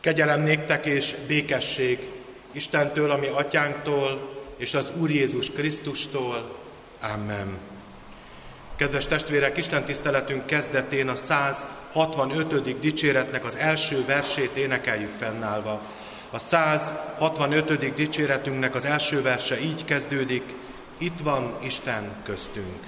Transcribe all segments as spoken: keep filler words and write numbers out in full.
Kegyelem néktek és békesség Istentől, ami atyánktól, és az Úr Jézus Krisztustól. Amen. Kedves testvérek, Isten tiszteletünk kezdetén a száz hatvanötödik dicséretnek az első versét énekeljük fennállva. A száz hatvanötödik dicséretünknek az első verse így kezdődik: Itt van Isten köztünk.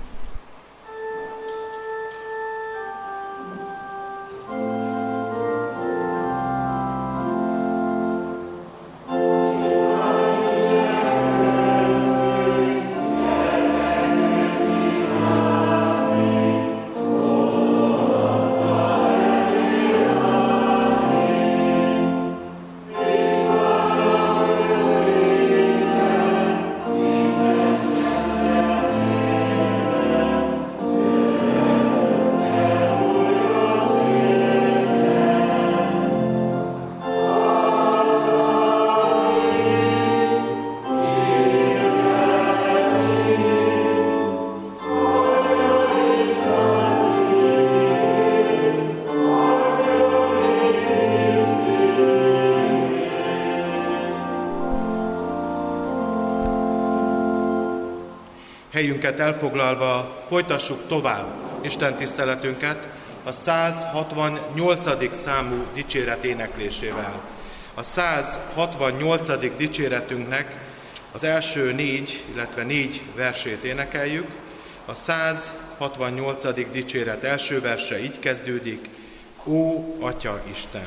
Helyünket elfoglalva folytassuk tovább Isten tiszteletünket a száz hatvannyolcadik számú dicséret éneklésével. A száz hatvannyolcadik dicséretünknek az első négy, illetve négy versét énekeljük. A száz hatvannyolcadik dicséret első verse így kezdődik: Ó, Atya Isten!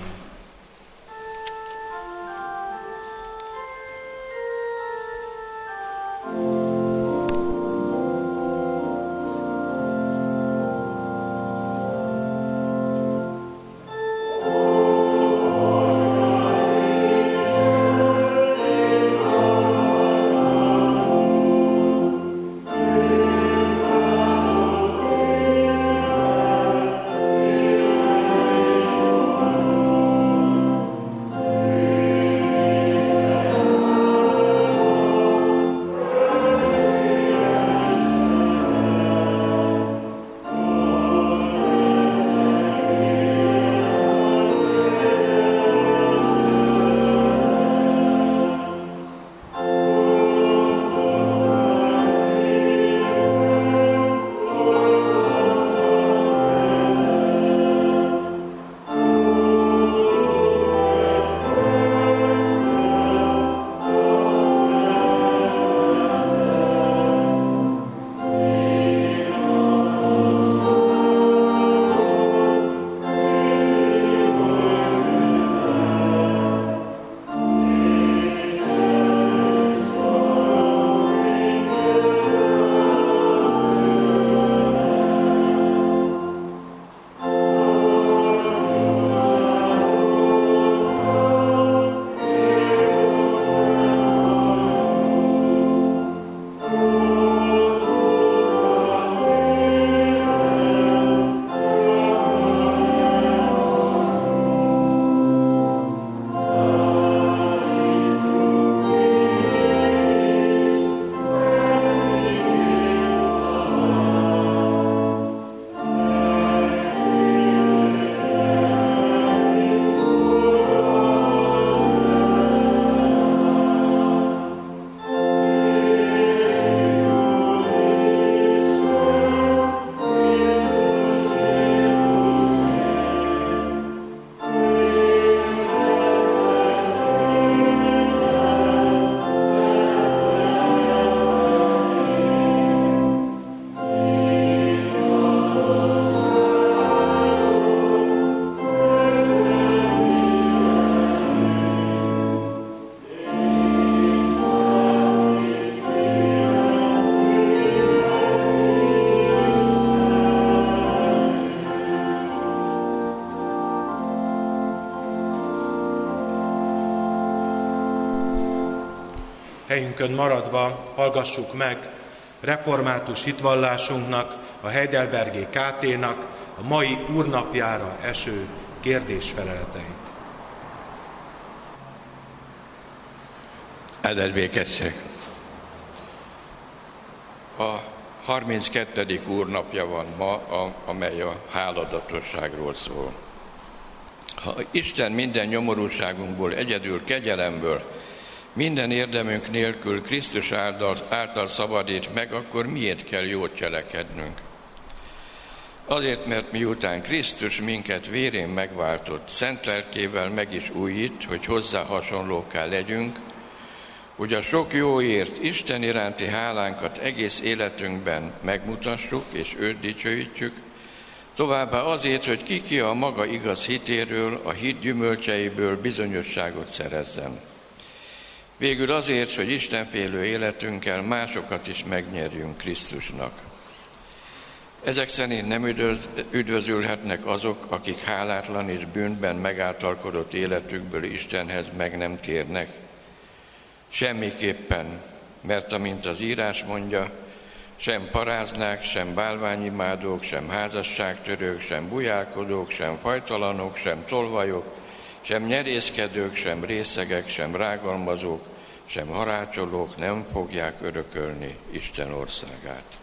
Helyünkön maradva hallgassuk meg református hitvallásunknak, a Heidelbergi ká té-nak a mai úrnapjára eső kérdésfeleleteit. Áldott békesség! A harminckettedik úrnapja van ma, amely a háladatosságról szól. Ha Isten minden nyomorúságunkból, egyedül kegyelemből, minden érdemünk nélkül Krisztus által, által szabadít meg, akkor miért kell jót cselekednünk? Azért, mert miután Krisztus minket vérén megváltott, szent lelkével meg is újít, hogy hozzá hasonlókká legyünk, hogy a sok jóért Isten iránti hálánkat egész életünkben megmutassuk és őt dicsőítsük, továbbá azért, hogy ki-ki a maga igaz hitéről, a hit gyümölcseiből bizonyosságot szerezzen. Végül azért, hogy istenfélő életünkkel másokat is megnyerjünk Krisztusnak. Ezek szerint nem üdvözülhetnek azok, akik hálátlan és bűnben megáltalkodott életükből Istenhez meg nem térnek. Semmiképpen, mert amint az írás mondja, sem paráznák, sem bálványimádók, sem házasságtörők, sem bujálkodók, sem fajtalanok, sem tolvajok, sem nyerészkedők, sem részegek, sem rágalmazók, sem harácsolók nem fogják örökölni Isten országát.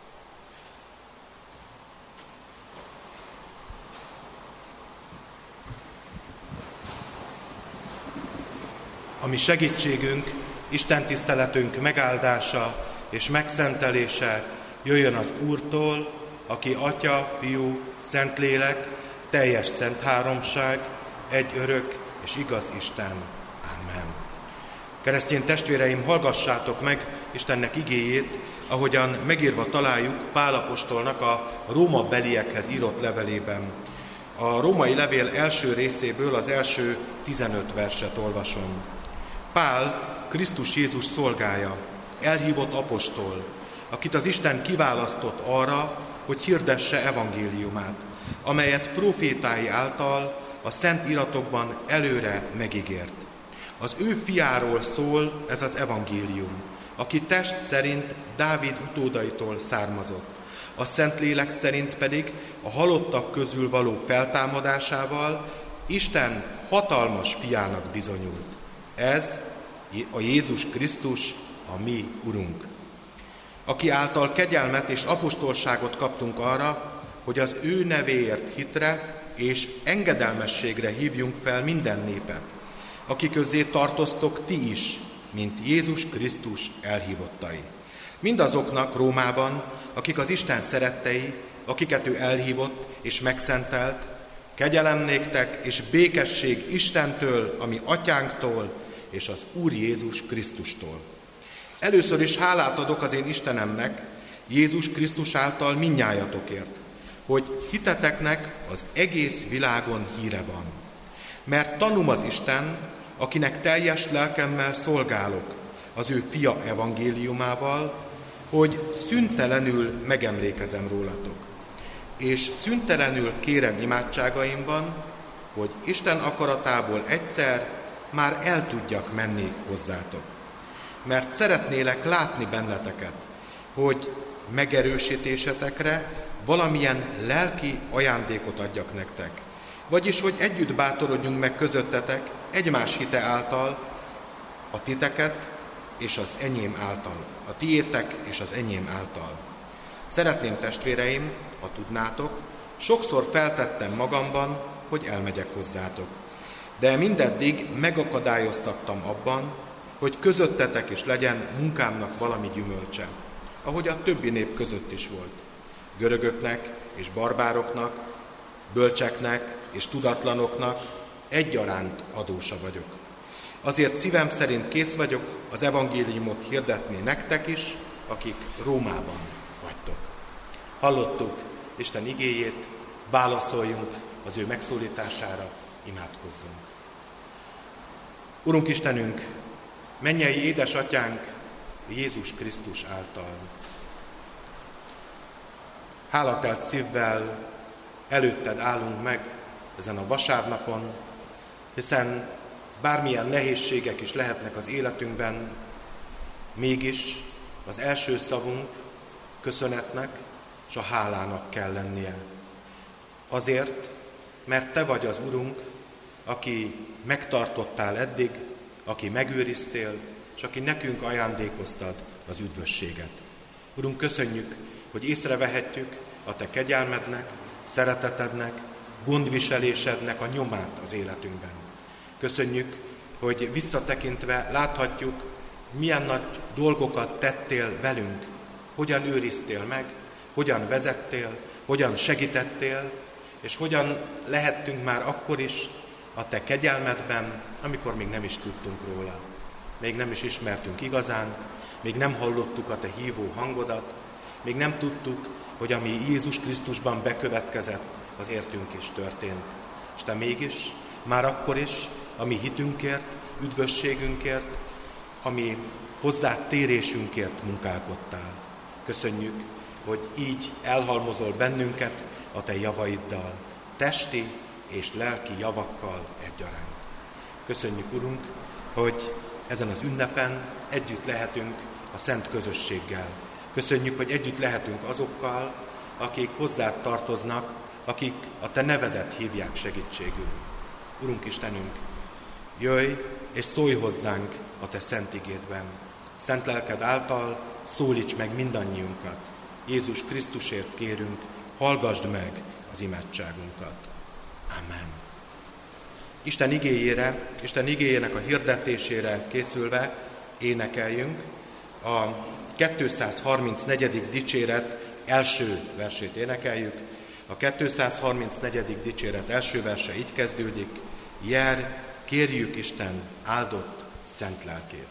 A mi segítségünk, Isten tiszteletünk megáldása és megszentelése jöjjön az Úrtól, aki Atya, Fiú, Szentlélek, teljes szent háromság, egy örök és igaz Isten. Amen. Keresztény testvéreim, hallgassátok meg Istennek igéjét, ahogyan megírva találjuk Pál apostolnak a Róma beliekhez írott levelében. A római levél első részéből az első tizenöt verset olvasom. Pál, Krisztus Jézus szolgája, elhívott apostol, akit az Isten kiválasztott arra, hogy hirdesse evangéliumát, amelyet prófétái által a szent iratokban előre megígért. Az ő fiáról szól ez az evangélium, aki test szerint Dávid utódaitól származott, a Szentlélek szerint pedig a halottak közül való feltámadásával Isten hatalmas fiának bizonyult. Ez a Jézus Krisztus, a mi Urunk, aki által kegyelmet és apostolságot kaptunk arra, hogy az ő nevéért hitre és engedelmességre hívjunk fel minden népet, akik közé tartoztok ti is, mint Jézus Krisztus elhívottai. Mindazoknak Rómában, akik az Isten szerettei, akiket ő elhívott és megszentelt, kegyelem néktek és békesség Istentől, ami atyánktól, és az Úr Jézus Krisztustól. Először is hálát adok az én Istenemnek, Jézus Krisztus által mindnyájatokért, hogy hiteteknek az egész világon híre van. Mert tanúm az Isten, akinek teljes lelkemmel szolgálok az ő fia evangéliumával, hogy szüntelenül megemlékezem rólatok. És szüntelenül kérem imádságaimban, hogy Isten akaratából egyszer már el tudjak menni hozzátok. Mert szeretnélek látni benneteket, hogy megerősítésetekre valamilyen lelki ajándékot adjak nektek. Vagyis, hogy együtt bátorodjunk meg közöttetek egymás hite által, a titeket és az enyém által, a tiétek és az enyém által. Szeretném, testvéreim, ha tudnátok, sokszor feltettem magamban, hogy elmegyek hozzátok. De mindeddig megakadályoztattam abban, hogy közöttetek is legyen munkámnak valami gyümölcse, ahogy a többi nép között is volt. Görögöknek és barbároknak, bölcseknek és tudatlanoknak egyaránt adósa vagyok. Azért szívem szerint kész vagyok az evangéliumot hirdetni nektek is, akik Rómában vagytok. Hallottuk Isten igéjét, válaszoljunk az ő megszólítására, imádkozzunk. Urunk Istenünk, mennyei édesatyánk Jézus Krisztus által. Hálatelt szívvel előtted állunk meg ezen a vasárnapon, hiszen bármilyen nehézségek is lehetnek az életünkben, mégis az első szavunk köszönetnek és a hálának kell lennie. Azért, mert Te vagy az Urunk, aki megtartottál eddig, aki megőriztél, és aki nekünk ajándékoztad az üdvösséget. Urunk, köszönjük, hogy észrevehetjük a Te kegyelmednek, szeretetednek, gondviselésednek a nyomát az életünkben. Köszönjük, hogy visszatekintve láthatjuk, milyen nagy dolgokat tettél velünk, hogyan őriztél meg, hogyan vezettél, hogyan segítettél, és hogyan lehettünk már akkor is a te kegyelmedben, amikor még nem is tudtunk róla. Még nem is ismertünk igazán, még nem hallottuk a te hívó hangodat, még nem tudtuk, hogy ami Jézus Krisztusban bekövetkezett, az értünk is történt. És te mégis, már akkor is, a mi hitünkért, üdvösségünkért, ami hozzád térésünkért munkálkodtál. Köszönjük, hogy így elhalmozol bennünket a te javaiddal, testi és lelki javakkal egyaránt. Köszönjük, Urunk, hogy ezen az ünnepen együtt lehetünk a szent közösséggel. Köszönjük, hogy együtt lehetünk azokkal, akik hozzád tartoznak, akik a te nevedet hívják segítségül. Urunk Istenünk, jöjj és szólj hozzánk a te szent igédben. Szent lelked által szólíts meg mindannyiunkat. Jézus Krisztusért kérünk, hallgasd meg az imádságunkat. Amen. Isten igéjére, Isten igéjének a hirdetésére készülve énekeljünk a kétszázharmincnegyedik dicséret első versét énekeljük. A kétszázharmincnegyedik dicséret első verse így kezdődik: Jár, kérjük Isten áldott szent lelkét.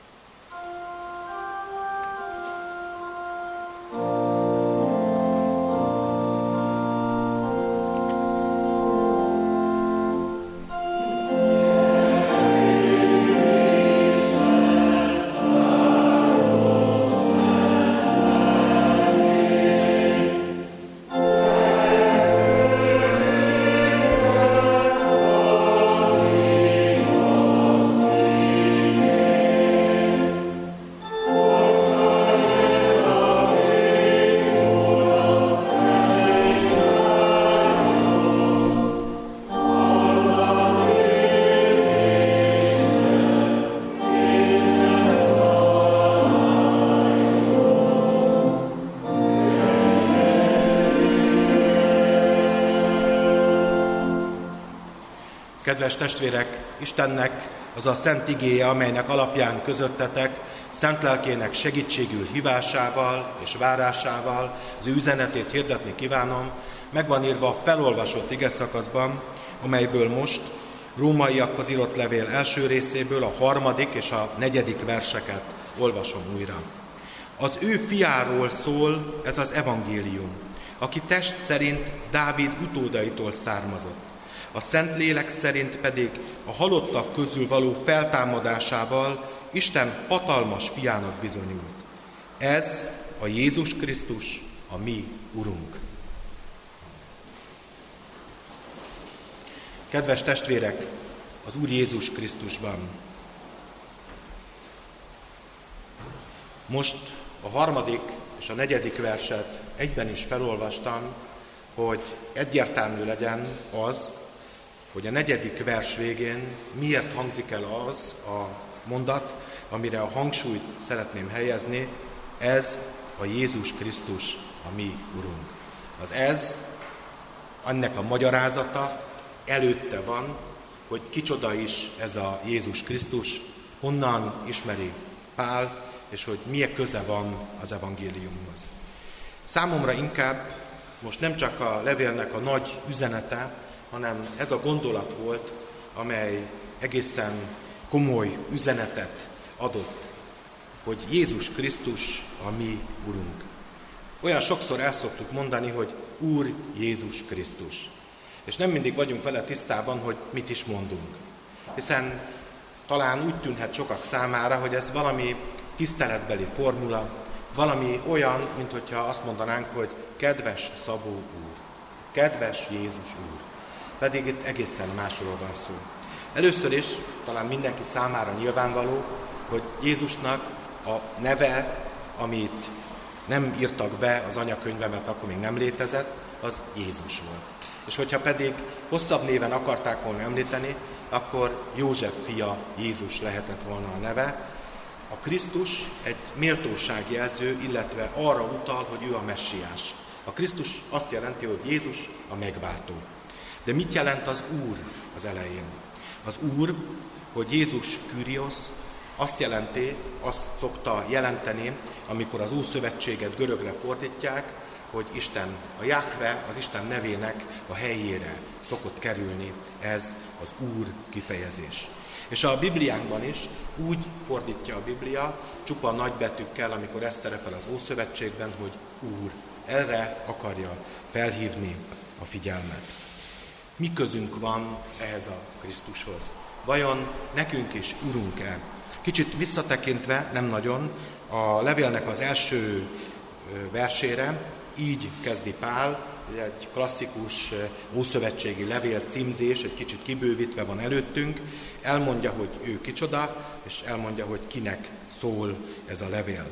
Kedves testvérek, Istennek az a szent igéje, amelynek alapján közöttetek, szent lelkének segítségül hívásával és várásával az ő üzenetét hirdetni kívánom, meg van írva a felolvasott igeszakaszban, amelyből most Rómaiakhoz írott levél első részéből a harmadik és a negyedik verseket olvasom újra. Az ő fiáról szól ez az evangélium, aki test szerint Dávid utódaitól származott. A Szentlélek szerint pedig a halottak közül való feltámadásával Isten hatalmas fiának bizonyult. Ez a Jézus Krisztus, a mi Urunk. Kedves testvérek, az Úr Jézus Krisztusban. Most a harmadik és a negyedik verset egyben is felolvastam, hogy egyértelmű legyen az, hogy a negyedik vers végén miért hangzik el az a mondat, amire a hangsúlyt szeretném helyezni, ez a Jézus Krisztus, a mi Urunk. Az ez, ennek a magyarázata előtte van, hogy kicsoda is ez a Jézus Krisztus, honnan ismeri Pál, és hogy milyen köze van az evangéliumhoz. Számomra inkább most nem csak a levélnek a nagy üzenete, hanem ez a gondolat volt, amely egészen komoly üzenetet adott, hogy Jézus Krisztus a mi Urunk. Olyan sokszor el szoktuk mondani, hogy Úr Jézus Krisztus. És nem mindig vagyunk vele tisztában, hogy mit is mondunk. Hiszen talán úgy tűnhet sokak számára, hogy ez valami tiszteletbeli formula, valami olyan, mint hogyha azt mondanánk, hogy kedves Szabó úr, kedves Jézus úr. Pedig itt egészen másról van szó. Először is, talán mindenki számára nyilvánvaló, hogy Jézusnak a neve, amit nem írtak be az anyakönyvbe, mert akkor még nem létezett, az Jézus volt. És hogyha pedig hosszabb néven akarták volna említeni, akkor József fia Jézus lehetett volna a neve. A Krisztus egy méltóságjelző, illetve arra utal, hogy ő a messiás. A Krisztus azt jelenti, hogy Jézus a megváltó. De mit jelent az Úr az elején? Az Úr, hogy Jézus Kyrios, azt jelenti, azt szokta jelenteni, amikor az Ószövetséget görögre fordítják, hogy Isten, a Jahve, az Isten nevének a helyére szokott kerülni ez az Úr kifejezés. És a Bibliánkban is úgy fordítja a Biblia, csupa nagybetűkkel, amikor ez szerepel az Ószövetségben, hogy Úr. Erre akarja felhívni a figyelmet. Mi közünk van ehhez a Krisztushoz? Vajon nekünk is Urunk-e? Kicsit visszatekintve, nem nagyon, a levélnek az első versére így kezdi Pál, egy klasszikus ószövetségi levél címzés, egy kicsit kibővítve van előttünk, elmondja, hogy ő kicsoda, és elmondja, hogy kinek szól ez a levél.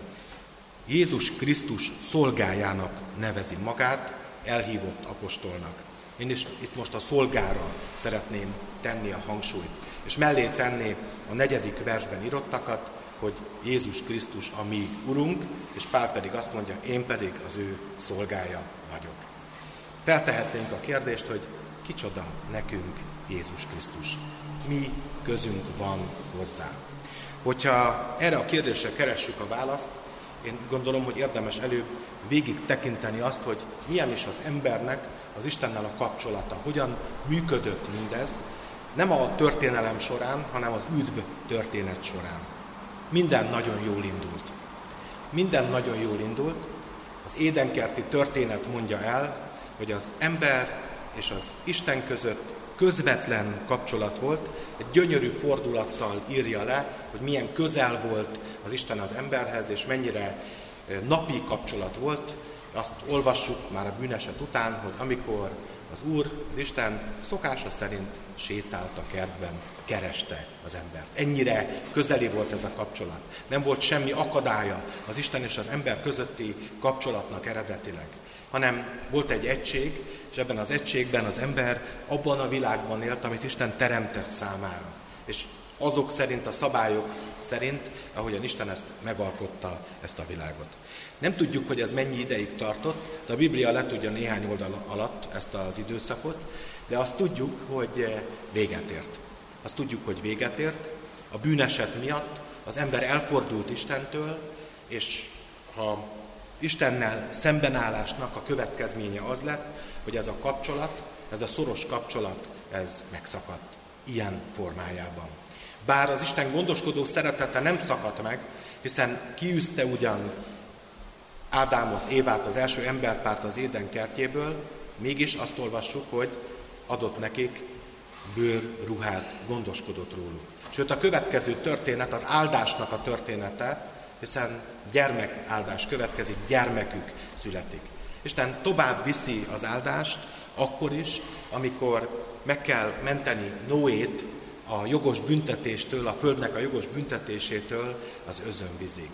Jézus Krisztus szolgájának nevezi magát, elhívott apostolnak. Én is itt most a szolgára szeretném tenni a hangsúlyt, és mellé tenni a negyedik versben írottakat, hogy Jézus Krisztus a mi Urunk, és Pál pedig azt mondja, én pedig az ő szolgája vagyok. Feltehetnénk a kérdést, hogy kicsoda nekünk Jézus Krisztus. Mi közünk van hozzá. Hogyha erre a kérdésre keressük a választ, én gondolom, hogy érdemes előbb végig tekinteni azt, hogy milyen is az embernek az Istennel a kapcsolata, hogyan működött mindez, nem a történelem során, hanem az üdv történet során. Minden nagyon jól indult. Minden nagyon jól indult. Az édenkerti történet mondja el, hogy az ember és az Isten között közvetlen kapcsolat volt, egy gyönyörű fordulattal írja le, hogy milyen közel volt az Isten az emberhez, és mennyire napi kapcsolat volt. Azt olvassuk már a bűneset után, hogy amikor az Úr, az Isten szokása szerint sétált a kertben, kereste az embert. Ennyire közeli volt ez a kapcsolat. Nem volt semmi akadálya az Isten és az ember közötti kapcsolatnak eredetileg, hanem volt egy egység, és ebben az egységben az ember abban a világban élt, amit Isten teremtett számára. És azok szerint, a szabályok szerint, ahogyan Isten ezt megalkotta, ezt a világot. Nem tudjuk, hogy ez mennyi ideig tartott, de a Biblia le tudja néhány oldal alatt ezt az időszakot, de azt tudjuk, hogy véget ért. Azt tudjuk, hogy véget ért. A bűneset miatt az ember elfordult Istentől, és ha Istennel szembenállásnak a következménye az lett, hogy ez a kapcsolat, ez a szoros kapcsolat, ez megszakadt ilyen formájában. Bár az Isten gondoskodó szeretete nem szakadt meg, hiszen kiűzte ugyan Ádámot, Évát, az első emberpárt az Éden kertjéből, mégis azt olvassuk, hogy adott nekik bőrruhát, gondoskodott róluk. Sőt, a következő történet az áldásnak a története, hiszen gyermekáldás következik, gyermekük születik. Isten tovább viszi az áldást, akkor is, amikor meg kell menteni Noét a jogos büntetéstől, a földnek a jogos büntetésétől az özönvizig.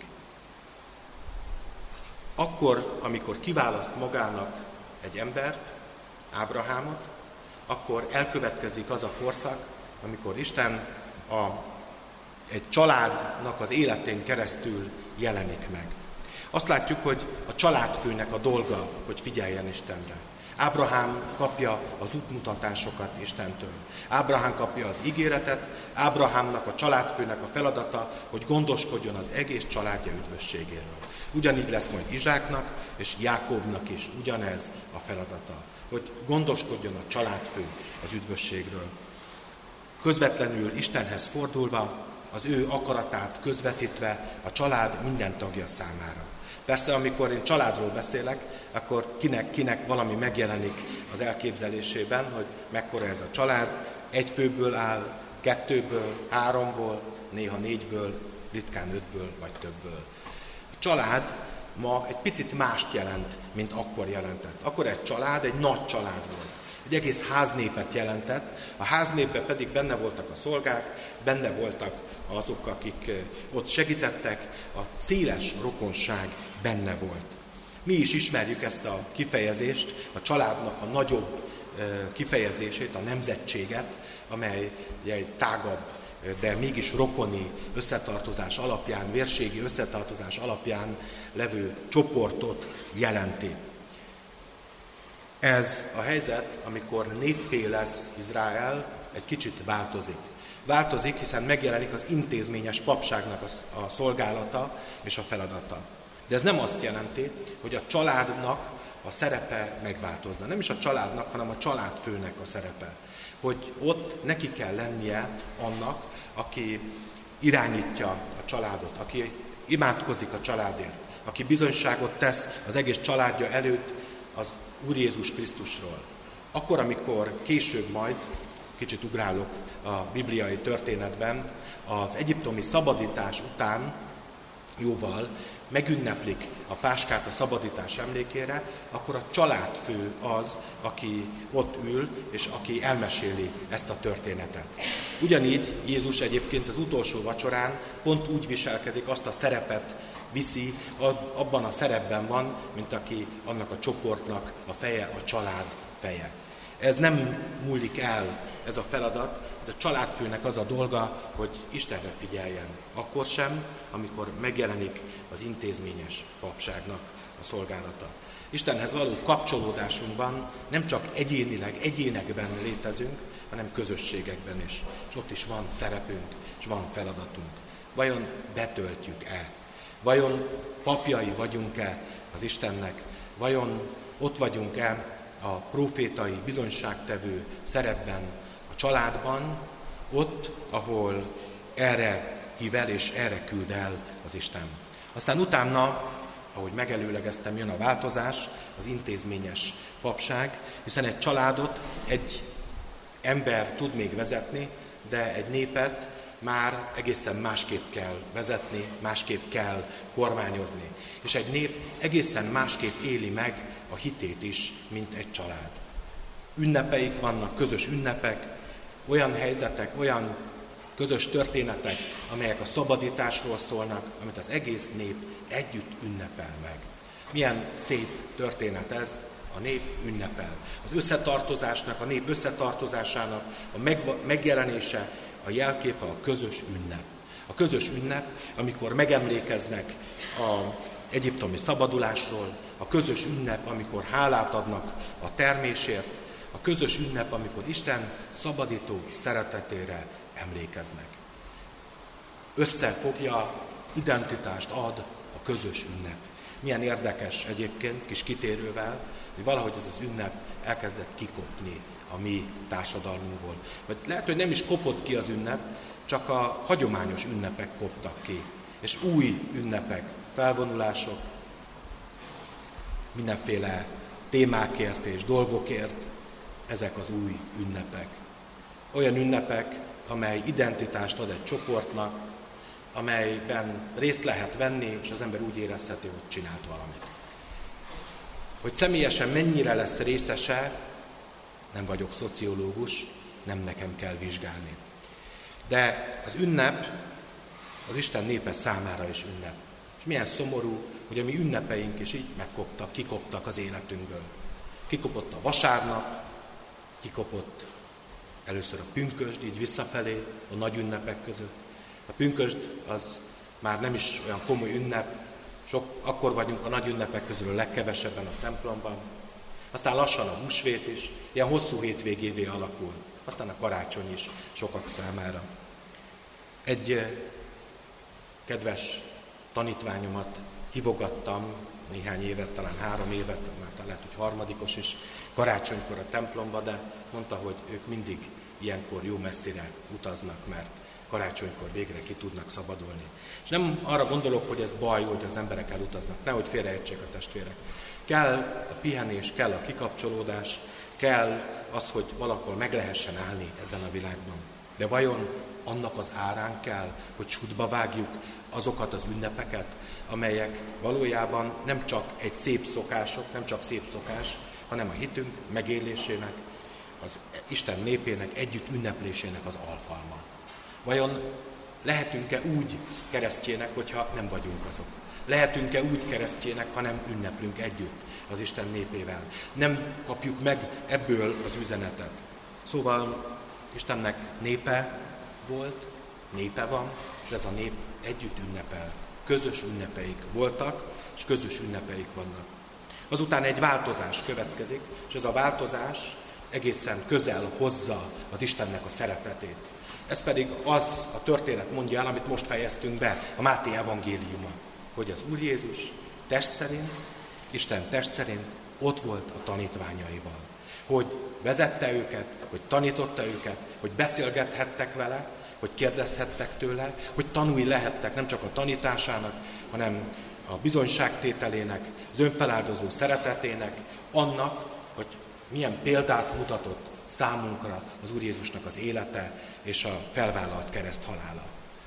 Akkor, amikor kiválaszt magának egy embert, Ábrahámot, akkor elkövetkezik az a korszak, amikor Isten a, egy családnak az életén keresztül jelenik meg. Azt látjuk, hogy a családfőnek a dolga, hogy figyeljen Istenre. Ábrahám kapja az útmutatásokat Istentől. Ábrahám kapja az ígéretet, Ábrahámnak, a családfőnek a feladata, hogy gondoskodjon az egész családja üdvösségéről. Ugyanígy lesz majd Izsáknak és Jákóbnak is ugyanez a feladata, hogy gondoskodjon a családfő az üdvösségről. Közvetlenül Istenhez fordulva, az ő akaratát közvetítve a család minden tagja számára. Persze, amikor én családról beszélek, akkor kinek, kinek valami megjelenik az elképzelésében, hogy mekkora ez a család, egy főből áll, kettőből, háromból, néha négyből, ritkán ötből vagy többből. A család ma egy picit mást jelent, mint akkor jelentett. Akkor egy család, egy nagy család volt. Egy egész háznépet jelentett, a háznépben pedig benne voltak a szolgák, benne voltak azok, akik ott segítettek, a széles rokonság benne volt. Mi is ismerjük ezt a kifejezést, a családnak a nagyobb kifejezését, a nemzetséget, amely egy tágabb, de mégis rokoni összetartozás alapján, vérségi összetartozás alapján levő csoportot jelenti. Ez a helyzet, amikor néppé lesz Izrael, egy kicsit változik. Változik, hiszen megjelenik az intézményes papságnak a szolgálata és a feladata. De ez nem azt jelenti, hogy a családnak a szerepe megváltozna. Nem is a családnak, hanem a családfőnek a szerepe. Hogy ott neki kell lennie annak, aki irányítja a családot, aki imádkozik a családért, aki bizonyságot tesz az egész családja előtt az Úr Jézus Krisztusról. Akkor, amikor később majd, kicsit ugrálok a bibliai történetben, az egyiptomi szabadítás után jóval megünneplik a páskát a szabadítás emlékére, akkor a családfő az, aki ott ül, és aki elmeséli ezt a történetet. Ugyanígy Jézus egyébként az utolsó vacsorán pont úgy viselkedik, azt a szerepet viszi, abban a szerepben van, mint aki annak a csoportnak a feje, a család feje. Ez nem múlik el, ez a feladat, de a családfőnek az a dolga, hogy Istenre figyeljen. Akkor sem, amikor megjelenik az intézményes papságnak a szolgálata. Istenhez való kapcsolódásunkban nem csak egyénileg, egyénekben létezünk, hanem közösségekben is. És ott is van szerepünk, és van feladatunk. Vajon betöltjük-e? Vajon papjai vagyunk-e az Istennek? Vajon ott vagyunk-e a profétai, bizonyságtevő szerepben, a családban, ott, ahol erre hív el és erre küld el az Isten. Aztán utána, ahogy megelőlegeztem, jön a változás, az intézményes papság, hiszen egy családot egy ember tud még vezetni, de egy népet már egészen másképp kell vezetni, másképp kell kormányozni. És egy nép egészen másképp éli meg a hitét is, mint egy család. Ünnepeik vannak, közös ünnepek, olyan helyzetek, olyan közös történetek, amelyek a szabadításról szólnak, amit az egész nép együtt ünnepel meg. Milyen szép történet ez, a nép ünnepel. Az összetartozásnak, a nép összetartozásának a megjelenése, a jelképe a közös ünnep. A közös ünnep, amikor megemlékeznek az egyiptomi szabadulásról, a közös ünnep, amikor hálát adnak a termésért, a közös ünnep, amikor Isten szabadító szeretetére emlékeznek. Összefogja, identitást ad a közös ünnep. Milyen érdekes egyébként, kis kitérővel, hogy valahogy ez az ünnep elkezdett kikopni a mi társadalmunkból. Vagy lehet, hogy nem is kopott ki az ünnep, csak a hagyományos ünnepek koptak ki. És új ünnepek, felvonulások, mindenféle témákért és dolgokért, ezek az új ünnepek. Olyan ünnepek, amely identitást ad egy csoportnak, amelyben részt lehet venni, és az ember úgy érezheti, hogy csinált valamit. Hogy személyesen mennyire lesz részese, nem vagyok szociológus, nem nekem kell vizsgálni. De az ünnep az Isten népe számára is ünnep. És milyen szomorú, hogy a mi ünnepeink is így megkoptak, kikoptak az életünkből. Kikopott a vasárnap, kikopott először a pünkösd, így visszafelé a nagy ünnepek között. A pünkösd az már nem is olyan komoly ünnep, sok, akkor vagyunk a nagy ünnepek közül a legkevesebben a templomban. Aztán lassan a húsvét is, ilyen hosszú hétvégévé alakul. Aztán a karácsony is sokak számára. Egy kedves tanítványomat hívogattam néhány évet, talán három évet, már talán lehet, hogy harmadikos is, karácsonykor a templomba, de mondta, hogy ők mindig ilyenkor jó messzire utaznak, mert karácsonykor végre ki tudnak szabadulni. És nem arra gondolok, hogy ez baj, hogy az emberek elutaznak, nehogy félreértsék a testvérek. Kell a pihenés, kell a kikapcsolódás, kell az, hogy valahol meg lehessen állni ebben a világban. De vajon annak az árán kell, hogy sútba vágjuk azokat az ünnepeket, amelyek valójában nem csak egy szép szokások, nem csak szép szokás, hanem a hitünk megélésének, az Isten népének együtt ünneplésének az alkalma. Vajon lehetünk-e úgy keresztjének, hogyha nem vagyunk azok? Lehetünk-e úgy keresztjének, ha nem ünneplünk együtt az Isten népével? Nem kapjuk meg ebből az üzenetet. Szóval Istennek népe volt, népe van, és ez a nép együtt ünnepel. Közös ünnepeik voltak, és közös ünnepeik vannak. Azután egy változás következik, és ez a változás egészen közel hozza az Istennek a szeretetét. Ez pedig az a történet mondja el, amit most fejeztünk be, a Máté evangéliuma, hogy az Úr Jézus test szerint, Isten test szerint ott volt a tanítványaival. Hogy vezette őket, hogy tanította őket, hogy beszélgethettek vele, hogy kérdezhettek tőle, hogy tanúi lehettek nem csak a tanításának, hanem a bizonyságtételének, az önfeláldozó szeretetének, annak, hogy milyen példát mutatott számunkra az Úr Jézusnak az élete és a felvállalt kereszt halála.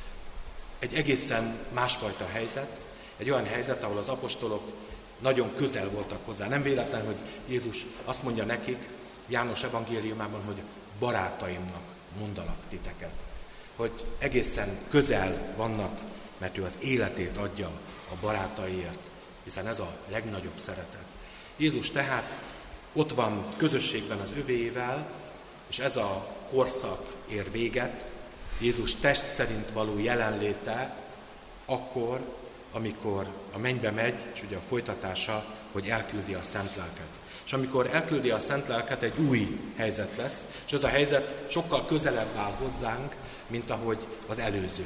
Egy egészen másfajta helyzet, egy olyan helyzet, ahol az apostolok nagyon közel voltak hozzá. Nem véletlen, hogy Jézus azt mondja nekik János evangéliumában, hogy barátaimnak mondalak titeket. Hogy egészen közel vannak, mert ő az életét adja a barátaiért, hiszen ez a legnagyobb szeretet. Jézus tehát ott van közösségben az övéivel, és ez a korszak ér véget, Jézus test szerint való jelenléte akkor, amikor a mennybe megy, és ugye a folytatása, hogy elküldi a Szent Lelket. És amikor elküldi a Szent Lelket, egy új helyzet lesz, és ez a helyzet sokkal közelebb áll hozzánk, mint ahogy az előző.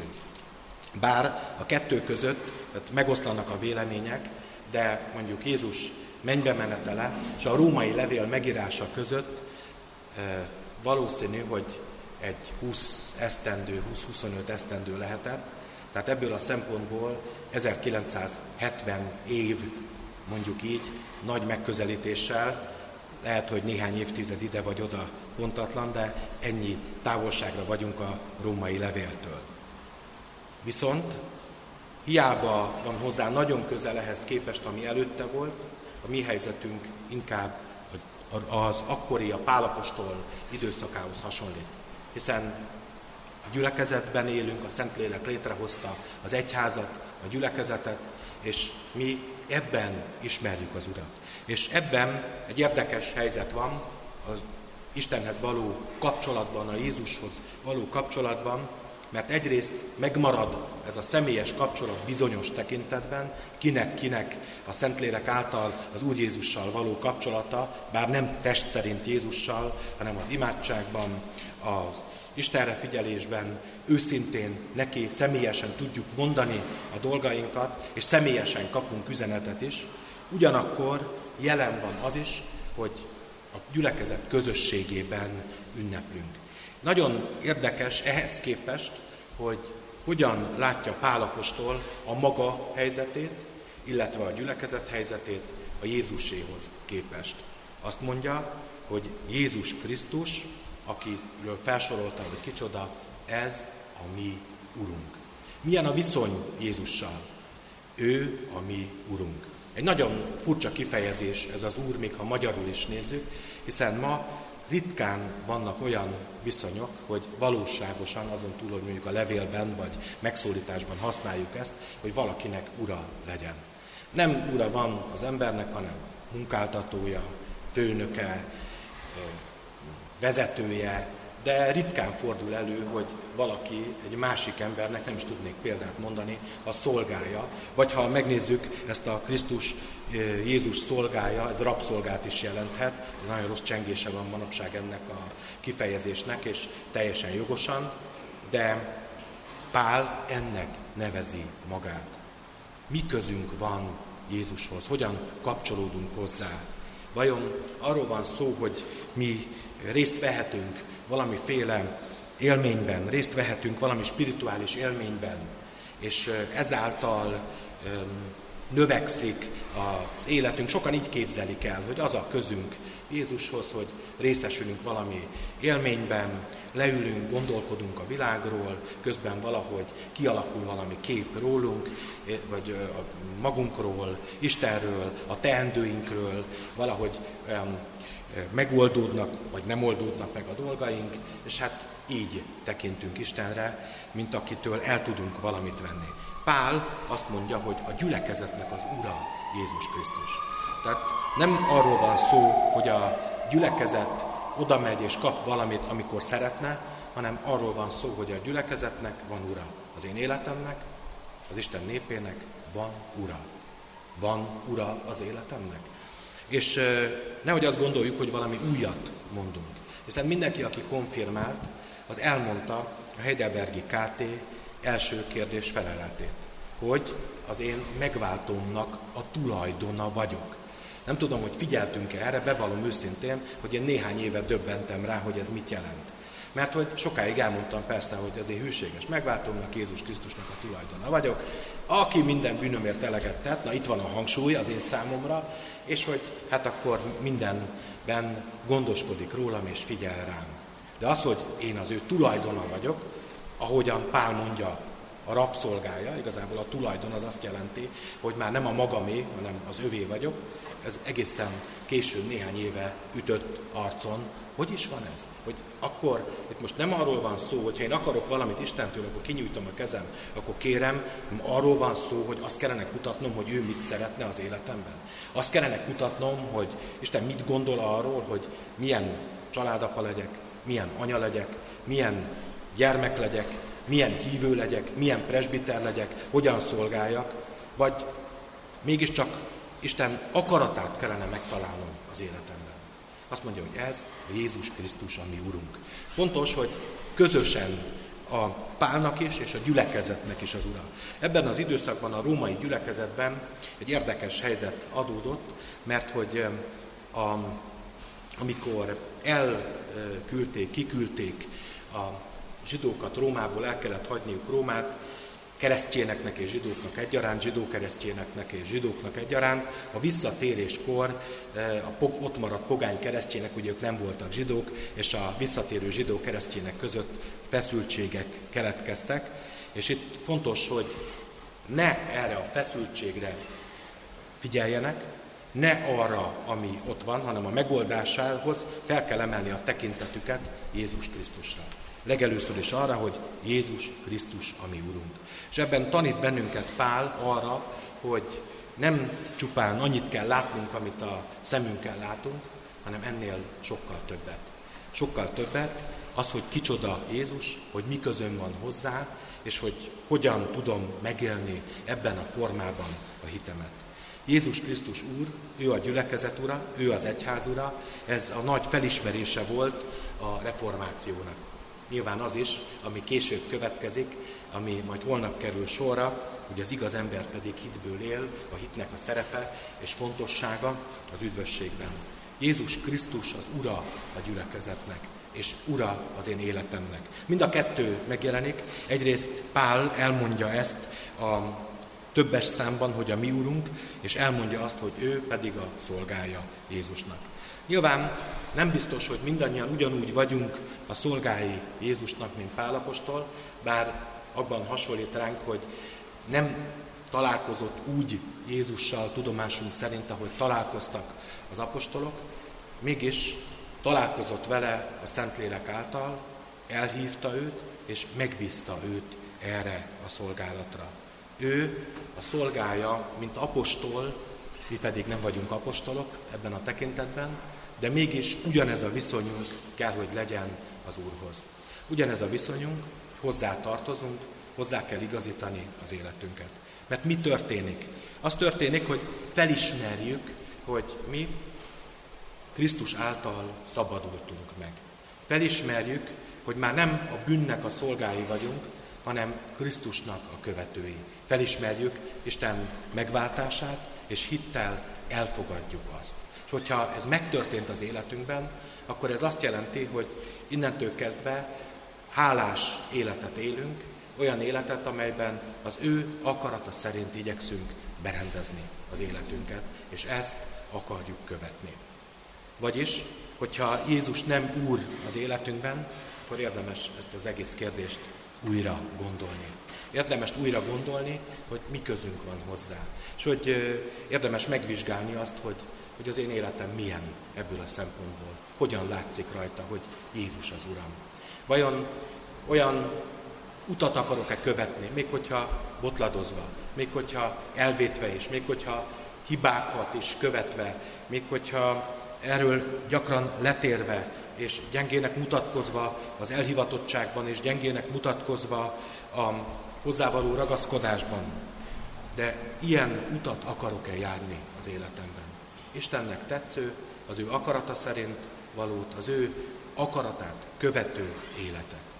Bár a kettő között tehát megoszlanak a vélemények, de mondjuk Jézus mennybe menetele és a római levél megírása között e, valószínű, hogy egy húsz esztendő, húsz-huszonöt esztendő lehetett, tehát ebből a szempontból ezerkilencszázhetven év, mondjuk így, nagy megközelítéssel, lehet, hogy néhány évtized ide vagy oda pontatlan, de ennyi távolságra vagyunk a római levéltől. Viszont hiába van hozzá nagyon közel ehhez képest, ami előtte volt, a mi helyzetünk inkább az akkori, a Pál apostol időszakához hasonlít. Hiszen a gyülekezetben élünk, a Szentlélek létrehozta az egyházat, a gyülekezetet, és mi ebben ismerjük az Urat. És ebben egy érdekes helyzet van, az Istenhez való kapcsolatban, a Jézushoz való kapcsolatban, mert egyrészt megmarad ez a személyes kapcsolat bizonyos tekintetben, kinek-kinek a Szentlélek által az Úr Jézussal való kapcsolata, bár nem test szerint Jézussal, hanem az imádságban, az Istenre figyelésben, őszintén neki személyesen tudjuk mondani a dolgainkat, és személyesen kapunk üzenetet is. Ugyanakkor jelen van az is, hogy a gyülekezet közösségében ünneplünk. Nagyon érdekes ehhez képest, hogy hogyan látja Pál apostol a maga helyzetét, illetve a gyülekezet helyzetét a Jézuséhoz képest. Azt mondja, hogy Jézus Krisztus, akiről felsorolta, hogy kicsoda, ez a mi Urunk. Milyen a viszony Jézussal? Ő a mi Urunk. Egy nagyon furcsa kifejezés ez az Úr, még ha magyarul is nézzük, hiszen ma ritkán vannak olyan viszonyok, hogy valóságosan, azon túl, hogy mondjuk a levélben vagy megszólításban használjuk ezt, hogy valakinek ura legyen. Nem ura van az embernek, hanem munkáltatója, főnöke, vezetője, de ritkán fordul elő, hogy valaki egy másik embernek, nem is tudnék példát mondani, a szolgája, vagy ha megnézzük ezt a Krisztus Jézus szolgája, ez rabszolgát is jelenthet, nagyon rossz csengése van manapság ennek a kifejezésnek, és teljesen jogosan, de Pál ennek nevezi magát. Mi közünk van Jézushoz? Hogyan kapcsolódunk hozzá? Vajon arról van szó, hogy mi részt vehetünk valamiféle élményben, részt vehetünk valami spirituális élményben, és ezáltal növekszik az életünk. Sokan így képzelik el, hogy az a közünk Jézushoz, hogy részesülünk valami élményben, leülünk, gondolkodunk a világról, közben valahogy kialakul valami kép rólunk, vagy magunkról, Istenről, a teendőinkről, valahogy megoldódnak, vagy nem oldódnak meg a dolgaink, és hát így tekintünk Istenre, mint akitől el tudunk valamit venni. Pál azt mondja, hogy a gyülekezetnek az ura Jézus Krisztus. Tehát nem arról van szó, hogy a gyülekezet oda megy és kap valamit, amikor szeretne, hanem arról van szó, hogy a gyülekezetnek van ura. Az én életemnek, az Isten népének van ura. Van ura az életemnek? És nehogy azt gondoljuk, hogy valami újat mondunk. Hiszen mindenki, aki konfirmált, az elmondta a Heidelbergi ká té első kérdés feleletét, hogy az én megváltómnak a tulajdona vagyok. Nem tudom, hogy figyeltünk-e erre, bevallom őszintén, hogy én néhány éve döbbentem rá, hogy ez mit jelent. Mert hogy sokáig elmondtam persze, hogy az én hűséges megváltómnak, Jézus Krisztusnak a tulajdona vagyok, aki minden bűnömért eleget tett, na itt van a hangsúly az én számomra, és hogy hát akkor mindenben gondoskodik rólam és figyel rám. De az, hogy én az ő tulajdona vagyok, ahogyan Pál mondja, a rabszolgája, igazából a tulajdon az azt jelenti, hogy már nem a magamé, hanem az övé vagyok, ez egészen későn, néhány éve ütött arcon. Hogy is van ez? Hogy akkor, itt most nem arról van szó, hogy ha én akarok valamit Istentől, akkor kinyújtom a kezem, akkor kérem, arról van szó, hogy azt kellene kutatnom, hogy ő mit szeretne az életemben. Azt kellene kutatnom, hogy Isten mit gondol arról, hogy milyen családapa legyek, milyen anya legyek, milyen gyermek legyek, milyen hívő legyek, milyen presbiter legyek, hogyan szolgáljak, vagy mégiscsak Isten akaratát kellene megtalálnom az életemben. Azt mondja, hogy ez a Jézus Krisztus, a mi Urunk. Fontos, hogy közösen a Pálnak is, és a gyülekezetnek is az Ura. Ebben az időszakban a római gyülekezetben egy érdekes helyzet adódott, mert hogy a, amikor elküldték, kiküldték a zsidókat Rómából, el kellett hagyniuk Rómát, keresztjéneknek és zsidóknak egyaránt, zsidó-keresztjéneknek és zsidóknak egyaránt. A visszatéréskor a ott maradt pogány keresztjének, ugye ők nem voltak zsidók, és a visszatérő zsidó-keresztjének között feszültségek keletkeztek, és itt fontos, hogy ne erre a feszültségre figyeljenek, ne arra, ami ott van, hanem a megoldásához fel kell emelni a tekintetüket Jézus Krisztusra. Legelőször is arra, hogy Jézus Krisztus a mi Urunk. És ebben tanít bennünket Pál arra, hogy nem csupán annyit kell látnunk, amit a szemünkkel látunk, hanem ennél sokkal többet. Sokkal többet az, hogy kicsoda Jézus, hogy mi közöm van hozzá, és hogy hogyan tudom megélni ebben a formában a hitemet. Jézus Krisztus Úr, ő a gyülekezet ura, ő az egyház ura, ez a nagy felismerése volt a reformációnak. Nyilván az is, ami később következik, ami majd holnap kerül sorra, hogy az igaz ember pedig hitből él, a hitnek a szerepe és fontossága az üdvösségben. Jézus Krisztus az ura a gyülekezetnek, és ura az én életemnek. Mind a kettő megjelenik. Egyrészt Pál elmondja ezt a többes számban, hogy a mi urunk, és elmondja azt, hogy ő pedig a szolgája Jézusnak. Nyilván nem biztos, hogy mindannyian ugyanúgy vagyunk a szolgái Jézusnak, mint Pál apostol, bár abban hasonlít ránk, hogy nem találkozott úgy Jézussal tudomásunk szerint, ahogy találkoztak az apostolok, mégis találkozott vele a Szentlélek által, elhívta őt, és megbízta őt erre a szolgálatra. Ő a szolgája, mint apostol, mi pedig nem vagyunk apostolok ebben a tekintetben, de mégis ugyanez a viszonyunk kell, hogy legyen az Úrhoz. Ugyanez a viszonyunk, hozzá tartozunk, hozzá kell igazítani az életünket. Mert mi történik? Az történik, hogy felismerjük, hogy mi Krisztus által szabadultunk meg. Felismerjük, hogy már nem a bűnnek a szolgái vagyunk, hanem Krisztusnak a követői. Felismerjük Isten megváltását, és hittel elfogadjuk azt. És hogyha ez megtörtént az életünkben, akkor ez azt jelenti, hogy innentől kezdve hálás életet élünk, olyan életet, amelyben az ő akarata szerint igyekszünk berendezni az életünket, és ezt akarjuk követni. Vagyis, hogyha Jézus nem Úr az életünkben, akkor érdemes ezt az egész kérdést újra gondolni. Érdemes újra gondolni, hogy mi közünk van hozzá. És hogy érdemes megvizsgálni azt, hogy, hogy az én életem milyen ebből a szempontból. Hogyan látszik rajta, hogy Jézus az Uram. Vajon olyan utat akarok-e követni, még hogyha botladozva, még hogyha elvétve is, még hogyha hibákat is követve, még hogyha erről gyakran letérve, és gyengének mutatkozva az elhivatottságban, és gyengének mutatkozva a hozzávaló ragaszkodásban. De ilyen utat akarok-e járni az életemben? Istennek tetsző, az ő akarata szerint valót, az ő akaratát követő életet.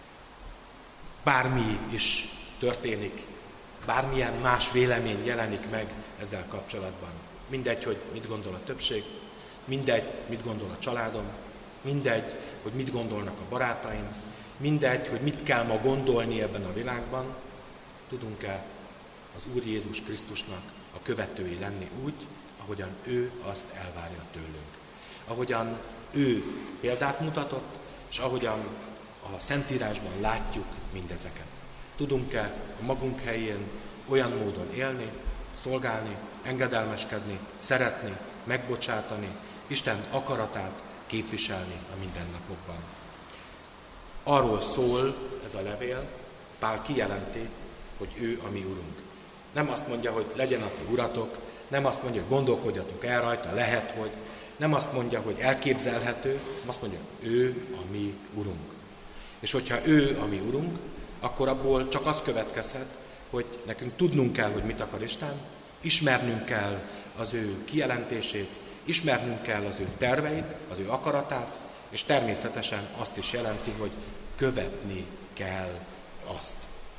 Bármi is történik, bármilyen más vélemény jelenik meg ezzel kapcsolatban. Mindegy, hogy mit gondol a többség, mindegy, mit gondol a családom, mindegy, hogy mit gondolnak a barátaim, mindegy, hogy mit kell ma gondolni ebben a világban, tudunk-e az Úr Jézus Krisztusnak a követői lenni úgy, ahogyan ő azt elvárja tőlünk. Ahogyan ő példát mutatott, és ahogyan a Szentírásban látjuk mindezeket. Tudunk-e a magunk helyén olyan módon élni, szolgálni, engedelmeskedni, szeretni, megbocsátani, Isten akaratát képviselni a mindennapokban. Arról szól ez a levél, Pál kijelenti, hogy ő a mi Urunk. Nem azt mondja, hogy legyen a ti uratok, nem azt mondja, hogy gondolkodjatok el rajta, lehet, hogy, nem azt mondja, hogy elképzelhető, azt mondja, ő a mi Urunk. És hogyha ő a mi Urunk, akkor abból csak az következhet, hogy nekünk tudnunk kell, hogy mit akar Isten, ismernünk kell az ő kijelentését, ismernünk kell az ő terveit, az ő akaratát, és természetesen azt is jelenti, hogy követni kell azt.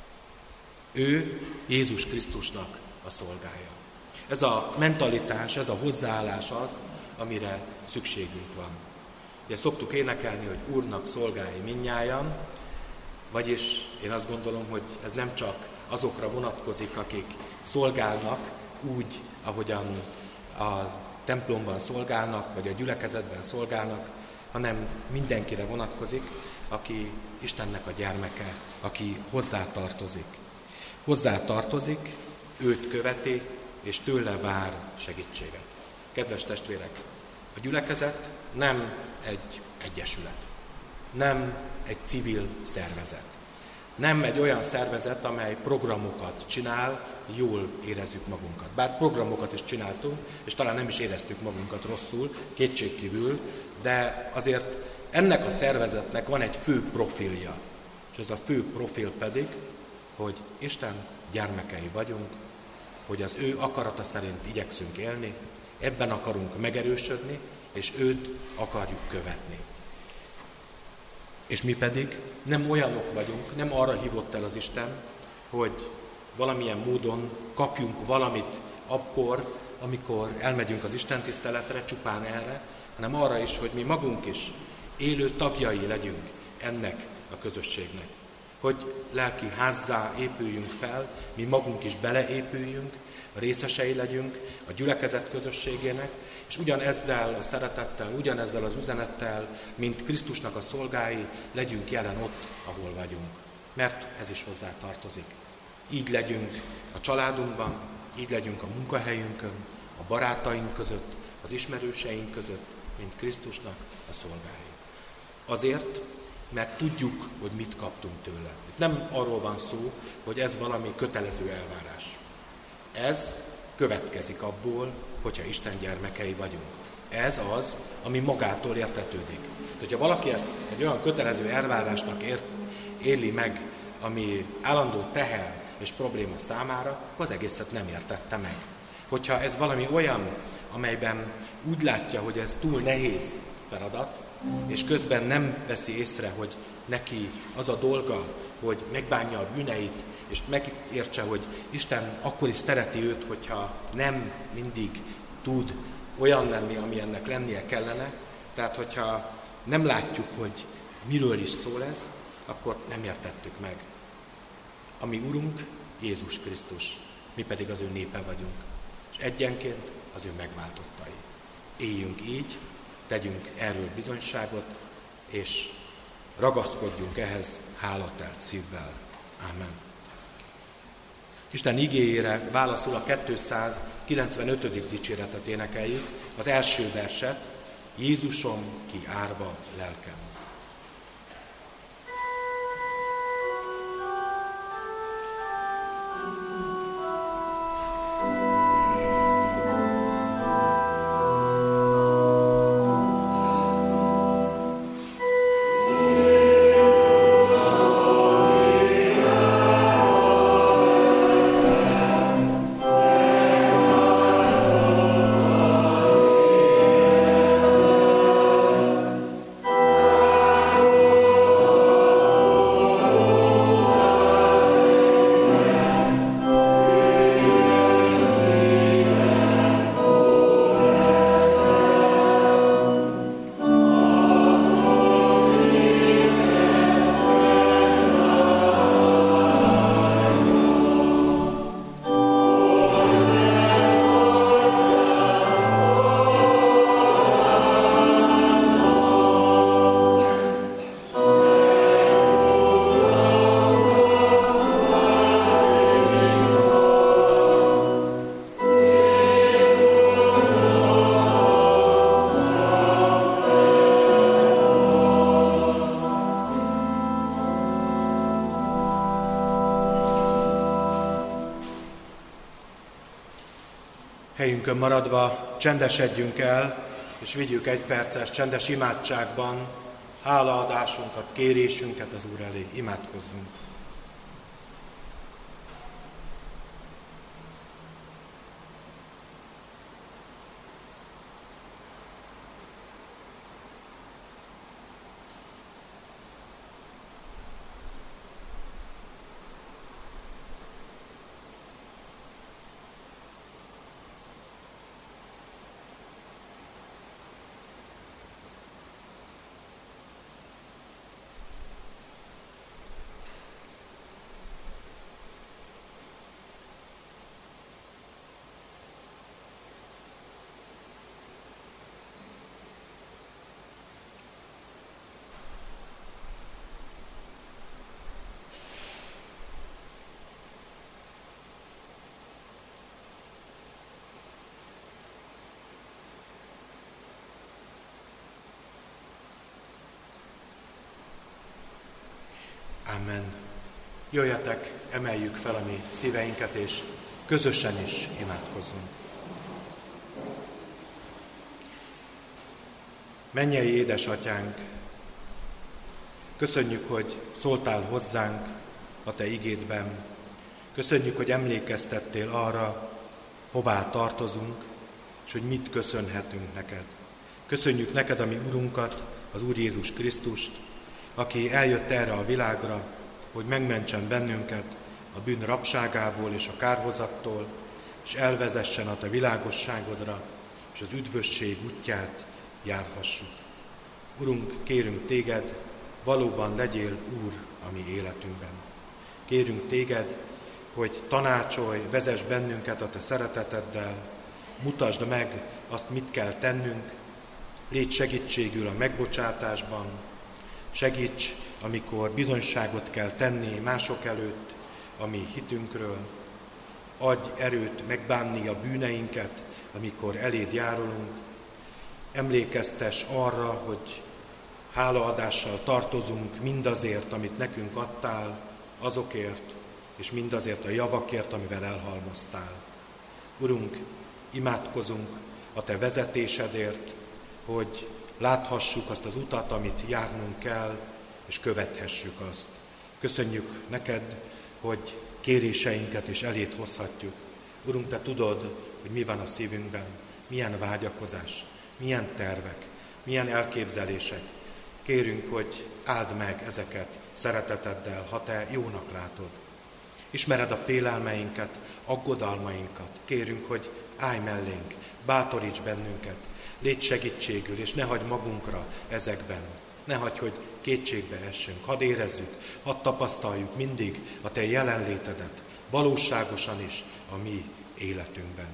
Ő Jézus Krisztusnak a szolgája. Ez a mentalitás, ez a hozzáállás az, amire szükségünk van. Ugye szoktuk énekelni, hogy Úrnak szolgálj mindnyájan, vagyis én azt gondolom, hogy ez nem csak azokra vonatkozik, akik szolgálnak úgy, ahogyan a templomban szolgálnak, vagy a gyülekezetben szolgálnak, hanem mindenkire vonatkozik, aki Istennek a gyermeke, aki hozzátartozik. Hozzátartozik, őt követi, és tőle vár segítséget. Kedves testvérek, a gyülekezet nem egy egyesület, nem egy civil szervezet, nem egy olyan szervezet, amely programokat csinál, jól érezzük magunkat. Bár programokat is csináltunk, és talán nem is éreztük magunkat rosszul, kétségkívül, de azért ennek a szervezetnek van egy fő profilja, és ez a fő profil pedig, hogy Isten gyermekei vagyunk, hogy az ő akarata szerint igyekszünk élni, ebben akarunk megerősödni, és őt akarjuk követni. És mi pedig nem olyanok vagyunk, nem arra hívott el az Isten, hogy valamilyen módon kapjunk valamit akkor, amikor elmegyünk az Isten tiszteletre, csupán erre, hanem arra is, hogy mi magunk is élő tagjai legyünk ennek a közösségnek. Hogy lelki házzá épüljünk fel, mi magunk is beleépüljünk, részesei legyünk a gyülekezet közösségének, és ugyanezzel a szeretettel, ugyanezzel az üzenettel, mint Krisztusnak a szolgái, legyünk jelen ott, ahol vagyunk. Mert ez is hozzá tartozik. Így legyünk a családunkban, így legyünk a munkahelyünkön, a barátaink között, az ismerőseink között, mint Krisztusnak a szolgái. Azért, mert tudjuk, hogy mit kaptunk tőle. Itt nem arról van szó, hogy ez valami kötelező elvárás. Ez következik abból, hogyha Isten gyermekei vagyunk. Ez az, ami magától értetődik. Tehát, hogyha valaki ezt egy olyan kötelező elvárásnak ért, éli meg, ami állandó teher és probléma számára, akkor az egészet nem értette meg. Hogyha ez valami olyan, amelyben úgy látja, hogy ez túl nehéz feladat, és közben nem veszi észre, hogy neki az a dolga, hogy megbánja a bűneit, és megértse, hogy Isten akkor is szereti őt, hogyha nem mindig tud olyan lenni, ami ennek lennie kellene. Tehát, hogyha nem látjuk, hogy miről is szól ez, akkor nem értettük meg. A mi Urunk Jézus Krisztus, mi pedig az ő népe vagyunk, és egyenként az ő megváltottai. Éljünk így, tegyünk erről bizonyságot, és ragaszkodjunk ehhez hálatelt szívvel. Ámen. Isten igéjére válaszul a kétszázkilencvenötödik dicséretet énekeljük, az első verset, Jézusom, ki árva lelkem. Amen. Helyünkön maradva csendesedjünk el, és vigyük egy perces csendes imádságban hálaadásunkat, kérésünket az Úr elé. Imádkozzunk. Amen. Jöjjetek, emeljük fel a mi szíveinket, és közösen is imádkozzunk. Mennyei édesatyánk, köszönjük, hogy szóltál hozzánk a te igédben. Köszönjük, hogy emlékeztettél arra, hová tartozunk, és hogy mit köszönhetünk neked. Köszönjük neked a mi Urunkat, az Úr Jézus Krisztust, aki eljött erre a világra, hogy megmentsen bennünket a bűn rabságából és a kárhozattól, és elvezessen a te világosságodra, és az üdvösség útját járhassuk. Urunk, kérünk téged, valóban legyél Úr a mi életünkben. Kérünk téged, hogy tanácsolj, vezess bennünket a te szereteteddel, mutasd meg azt, mit kell tennünk, légy segítségül a megbocsátásban, segíts, amikor bizonyságot kell tenni mások előtt a mi hitünkről. Adj erőt megbánni a bűneinket, amikor eléd járulunk. Emlékeztess arra, hogy hálaadással tartozunk mindazért, amit nekünk adtál, azokért, és mindazért a javakért, amivel elhalmoztál. Urunk, imádkozunk a te vezetésedért, hogy láthassuk azt az utat, amit járnunk kell, és követhessük azt. Köszönjük neked, hogy kéréseinket is eléd hozhatjuk. Urunk, te tudod, hogy mi van a szívünkben, milyen vágyakozás, milyen tervek, milyen elképzelések. Kérünk, hogy áld meg ezeket szereteteddel, ha te jónak látod. Ismered a félelmeinket, aggodalmainkat. Kérünk, hogy állj mellénk, bátoríts bennünket, légy segítségül, és ne hagyd magunkra ezekben. Ne hagyd, hogy kétségbe essünk. Hadd érezzük, hadd tapasztaljuk mindig a te jelenlétedet, valóságosan is a mi életünkben.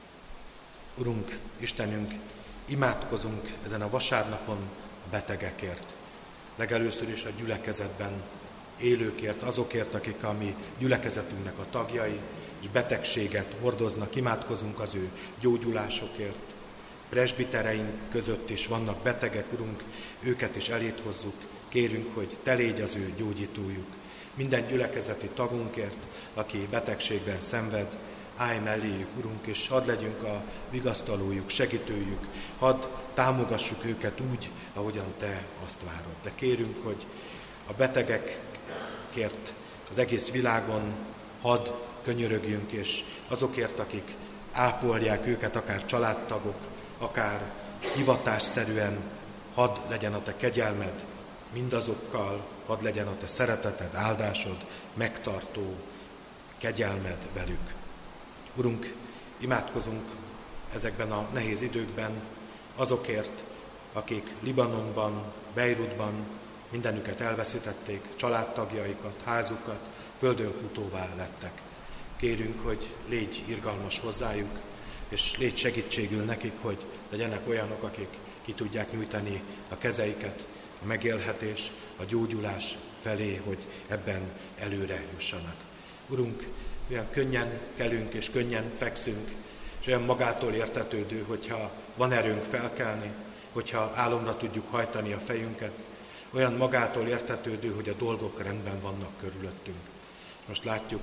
Urunk, Istenünk, imádkozunk ezen a vasárnapon a betegekért. Legelőször is a gyülekezetben élőkért, azokért, akik a mi gyülekezetünknek a tagjai, és betegséget hordoznak. Imádkozunk az ő gyógyulásokért. Presbitereink között is vannak betegek, Urunk, őket is eléd hozzuk. Kérünk, hogy te légy az ő gyógyítójuk. Minden gyülekezeti tagunkért, aki betegségben szenved, állj melléjük, Urunk, és hadd legyünk a vigasztalójuk, segítőjük, hadd támogassuk őket úgy, ahogyan te azt várod. De kérünk, hogy a betegekért az egész világon hadd könyörögjünk, és azokért, akik ápolják őket, akár családtagok, akár hivatásszerűen, hadd legyen a te kegyelmed mindazokkal, hadd legyen a te szereteted, áldásod, megtartó kegyelmed velük. Urunk, imádkozunk ezekben a nehéz időkben azokért, akik Libanonban, Beirutban mindenüket elveszítették, családtagjaikat, házukat, földön futóvá lettek. Kérünk, hogy légy irgalmas hozzájuk, és légy segítségül nekik, hogy legyenek olyanok, akik ki tudják nyújtani a kezeiket, a megélhetés, a gyógyulás felé, hogy ebben előre jussanak. Urunk, olyan könnyen kelünk és könnyen fekszünk, és olyan magától értetődő, hogyha van erőnk felkelni, hogyha álomra tudjuk hajtani a fejünket, olyan magától értetődő, hogy a dolgok rendben vannak körülöttünk. Most látjuk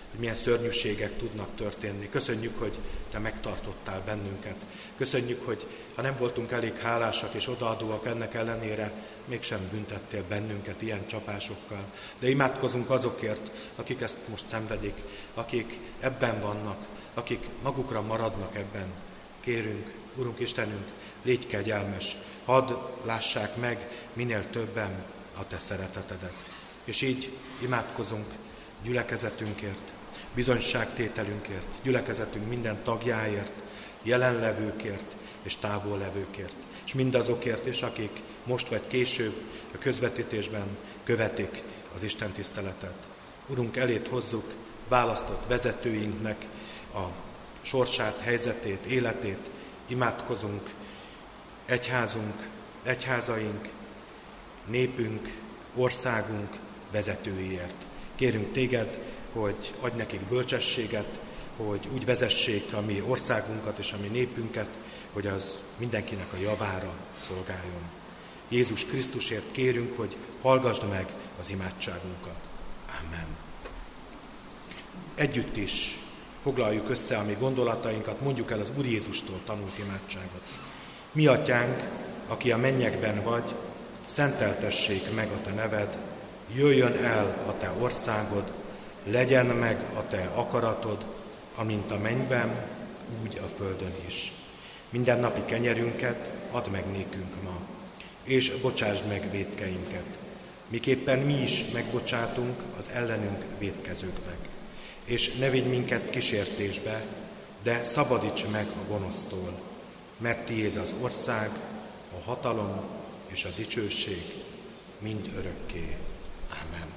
hogy milyen szörnyűségek tudnak történni. Köszönjük, hogy Te megtartottál bennünket. Köszönjük, hogy ha nem voltunk elég hálásak és odaadóak ennek ellenére, mégsem büntettél bennünket ilyen csapásokkal. De imádkozunk azokért, akik ezt most szenvedik, akik ebben vannak, akik magukra maradnak ebben. Kérünk, Urunk Istenünk, légy kegyelmes, hadd lássák meg minél többen a Te szeretetedet. És így imádkozunk gyülekezetünkért, bizonyságtételünkért, gyülekezetünk minden tagjáért, jelenlevőkért és távollevőkért, és mindazokért is, akik most vagy később a közvetítésben követik az Isten tiszteletet. Urunk, elét hozzuk választott vezetőinknek a sorsát, helyzetét, életét, imádkozunk egyházunk, egyházaink, népünk, országunk vezetőiért. Kérünk Téged, hogy adj nekik bölcsességet, hogy úgy vezessék a mi országunkat és a mi népünket, hogy az mindenkinek a javára szolgáljon. Jézus Krisztusért kérünk, hogy hallgasd meg az imádságunkat. Amen. Együtt is foglaljuk össze a mi gondolatainkat, mondjuk el az Úr Jézustól tanult imádságot. Mi atyánk, aki a mennyekben vagy, szenteltessék meg a Te neved, jöjjön el a Te országod, legyen meg a Te akaratod, amint a mennyben, úgy a földön is. Minden napi kenyerünket add meg nékünk ma, és bocsásd meg vétkeinket, miképpen mi is megbocsátunk az ellenünk vétkezőknek. És ne vigy minket kísértésbe, de szabadíts meg a gonosztól, mert tiéd az ország, a hatalom és a dicsőség mind örökké. Ámen.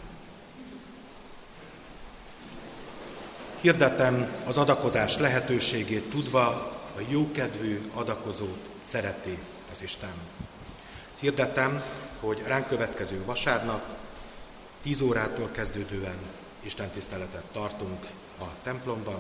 Hirdetem az adakozás lehetőségét tudva, a jókedvű adakozót szereti az Isten. Hirdetem, hogy ránk következő vasárnap tíz órától kezdődően istentiszteletet tartunk a templomban,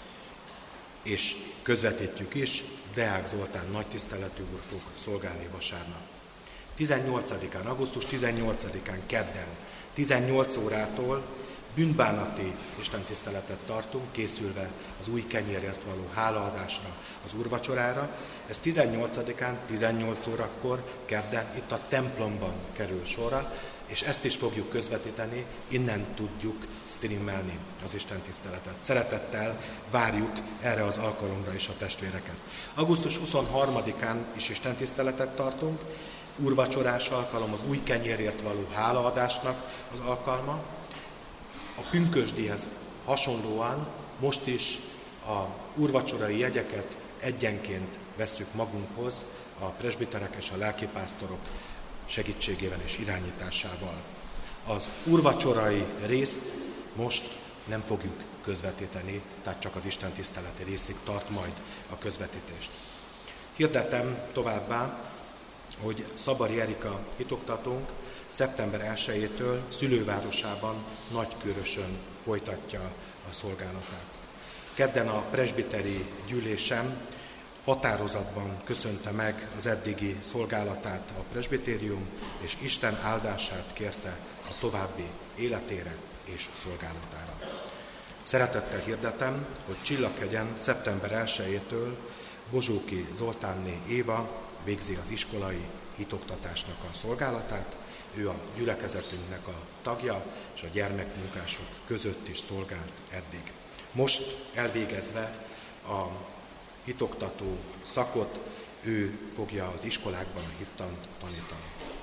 és közvetítjük is, Deák Zoltán nagytiszteletű úr fog szolgálni vasárnap. tizennyolcadikán, augusztus tizennyolcadikán kedden, tizennyolc órától bűnbánati istentiszteletet tartunk, készülve az új kenyérért való hálaadásra, az úrvacsorára. Ez tizennyolcadikán, tizennyolc órakor kedden itt a templomban kerül sorra, és ezt is fogjuk közvetíteni, innen tudjuk streamelni az istentiszteletet. Szeretettel várjuk erre az alkalomra is a testvéreket. augusztus huszonharmadikán is istentiszteletet tartunk, úrvacsorás alkalom, az új kenyérért való hálaadásnak az alkalma. A pünkösdihez hasonlóan most is a úrvacsorai jegyeket egyenként vesszük magunkhoz a presbiterek és a lelkipásztorok segítségével és irányításával. Az úrvacsorai részt most nem fogjuk közvetíteni, tehát csak az istentiszteleti részig tart majd a közvetítést. Hirdetem továbbá, hogy Szabari Erika hitoktatónk szeptember elsejétől szülővárosában, Nagykőrösön folytatja a szolgálatát. Kedden a presbiteri gyűlésem határozatban köszönte meg az eddigi szolgálatát a presbitérium, és Isten áldását kérte a további életére és szolgálatára. Szeretettel hirdetem, hogy Csillaghegyen szeptember elsejétől Bozsóki Zoltánné Éva végzi az iskolai hitoktatásnak a szolgálatát. Ő a gyülekezetünknek a tagja, és a gyermekmunkások között is szolgált eddig. Most elvégezve a hitoktató szakot, ő fogja az iskolákban a hittant tanítani.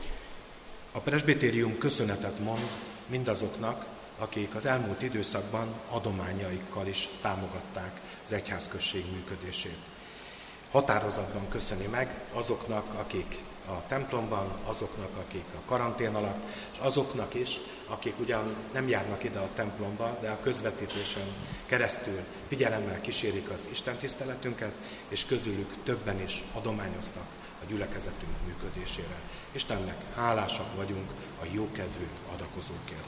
A presbitérium köszönetet mond mindazoknak, akik az elmúlt időszakban adományaikkal is támogatták az egyházközség működését. Határozatban köszöni meg azoknak, akik a templomban, azoknak, akik a karantén alatt, és azoknak is, akik ugyan nem járnak ide a templomba, de a közvetítésen keresztül figyelemmel kísérik az istentiszteletünket, és közülük többen is adományoztak a gyülekezetünk működésére. Istennek hálásak vagyunk a jókedvű adakozókért.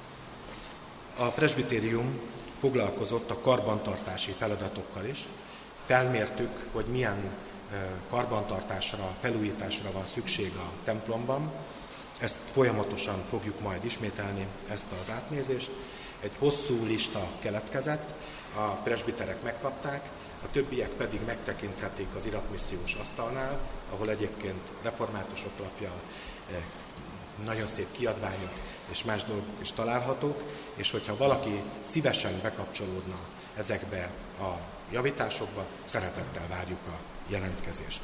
A presbitérium foglalkozott a karbantartási feladatokkal is. Felmértük, hogy milyen karbantartásra, felújításra van szükség a templomban. Ezt folyamatosan fogjuk majd ismételni, ezt az átnézést, Egy hosszú lista keletkezett, a presbiterek megkapták, a többiek pedig megtekinthetik az iratmissziós asztalnál, ahol egyébként reformátusok lapja, nagyon szép kiadványok és más dolgok is találhatók, és hogyha valaki szívesen bekapcsolódna ezekbe a javításokba, szeretettel várjuk a jelentkezést.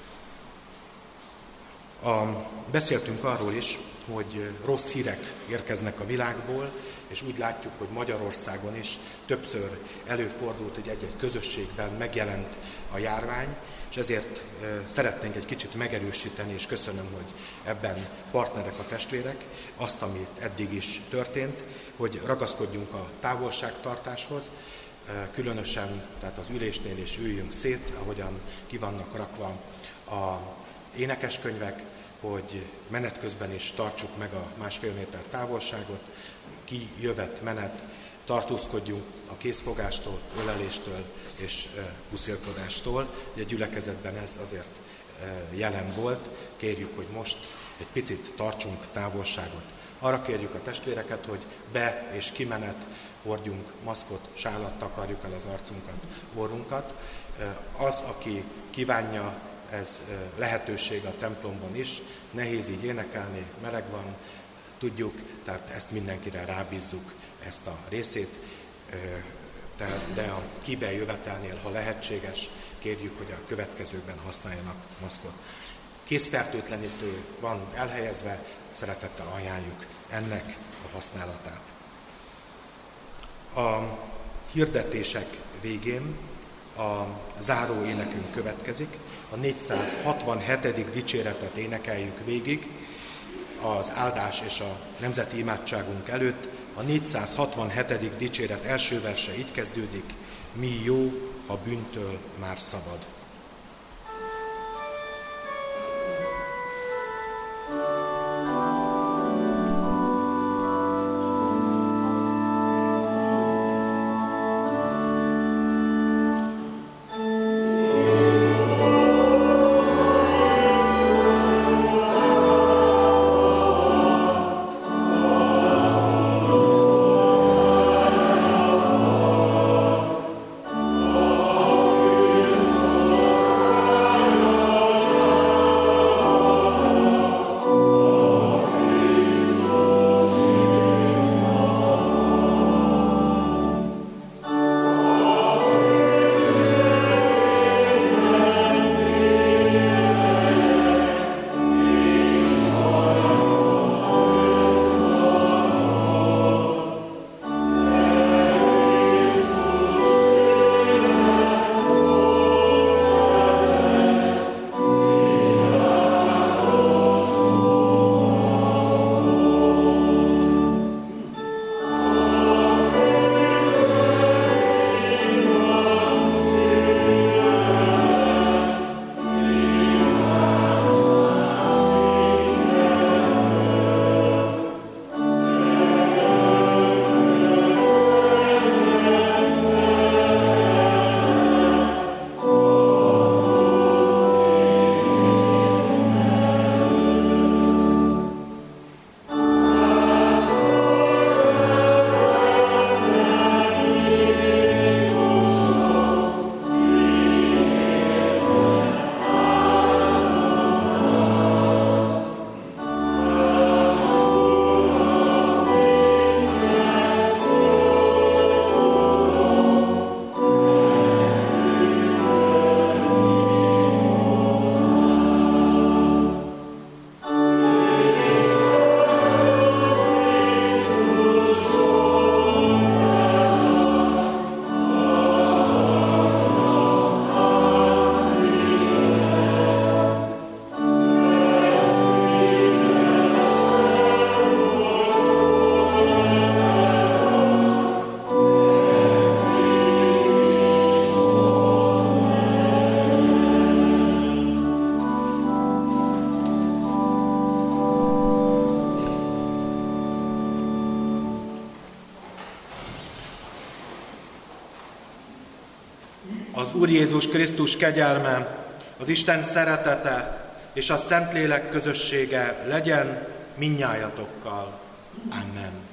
A, beszéltünk arról is, hogy rossz hírek érkeznek a világból, és úgy látjuk, hogy Magyarországon is többször előfordult, hogy egy-egy közösségben megjelent a járvány, és ezért szeretnénk egy kicsit megerősíteni, és köszönöm, hogy ebben partnerek a testvérek, azt, amit eddig is történt, hogy ragaszkodjunk a távolságtartáshoz, különösen, tehát az ülésnél is üljünk szét, ahogyan ki vannak rakva a énekeskönyvek, hogy menet közben is tartsuk meg a másfél méter távolságot, kijövet menet, tartózkodjunk a készfogástól, öleléstől és puszilkodástól. Ugye a gyülekezetben ez azért jelen volt, kérjük, hogy most egy picit tartsunk távolságot. Arra kérjük a testvéreket, hogy be- és kimenet, hordjunk maszkot, sálat, takarjuk el az arcunkat, orrunkat. Az, aki kívánja, ez lehetőség a templomban is, nehéz így énekelni, meleg van, tudjuk, tehát ezt mindenkire rábízzuk, ezt a részét, de a kibejövetelnél, ha lehetséges, kérjük, hogy a következőkben használjanak maszkot. Készfertőtlenítő van elhelyezve, szeretettel ajánljuk ennek a használatát. A hirdetések végén a záró énekünk következik, a négyszázhatvanhetedik dicséretet énekeljük végig, az áldás és a nemzeti imádságunk előtt. A négyszázhatvanhetedik dicséret első verse így kezdődik: mi jó, ha bűntől már szabad. Az Úr Jézus Krisztus kegyelme, az Isten szeretete és a Szentlélek közössége legyen mindnyájatokkal. Amen.